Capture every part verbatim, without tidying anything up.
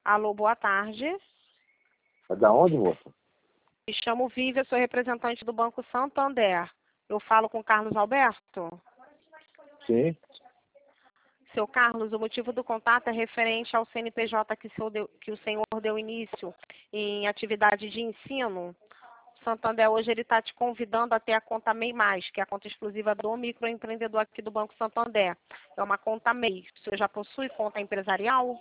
Alô, boa tarde. É da onde, moça? Me chamo Vívia, sou representante do Banco Santander. Eu falo com Carlos Alberto? Sim. Seu Carlos, o motivo do contato é referente ao C N P J que o senhor deu, que o senhor deu início em atividade de ensino. O Santander hoje ele está te convidando a ter a conta MEI Mais, que é a conta exclusiva do microempreendedor aqui do Banco Santander. É uma conta MEI. O senhor já possui conta empresarial?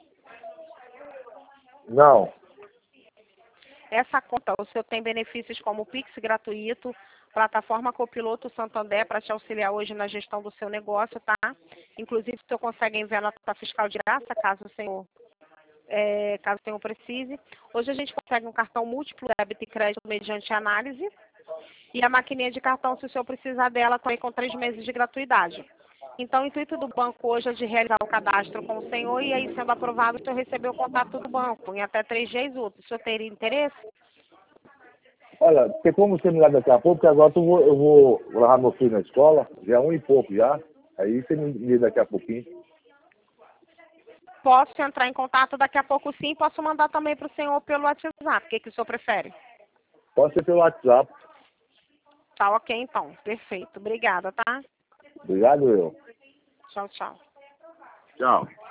Não. Essa conta, o senhor tem benefícios como Pix gratuito, plataforma Copiloto Santander para te auxiliar hoje na gestão do seu negócio, tá? Inclusive, o senhor consegue enviar nota fiscal de graça, caso o senhor, é, caso o senhor precise. Hoje a gente consegue um cartão múltiplo, débito e crédito mediante análise. E a maquininha de cartão, se o senhor precisar dela, também com três meses de gratuidade. Então, o intuito do banco hoje é de realizar o cadastro com o senhor e aí, sendo aprovado, o senhor recebeu o contato do banco em até três dias úteis. O senhor teria interesse? Olha, tem como você me ligar daqui a pouco, porque agora eu vou, eu vou levar meu filho na escola, já é um e pouco já. Aí você me liga daqui a pouquinho. Posso entrar em contato daqui a pouco sim, posso mandar também para o senhor pelo WhatsApp. O que, que o senhor prefere? Pode ser pelo WhatsApp. Tá ok, então. Perfeito. Obrigada, tá? Obrigado, eu. Tchau, tchau. Tchau.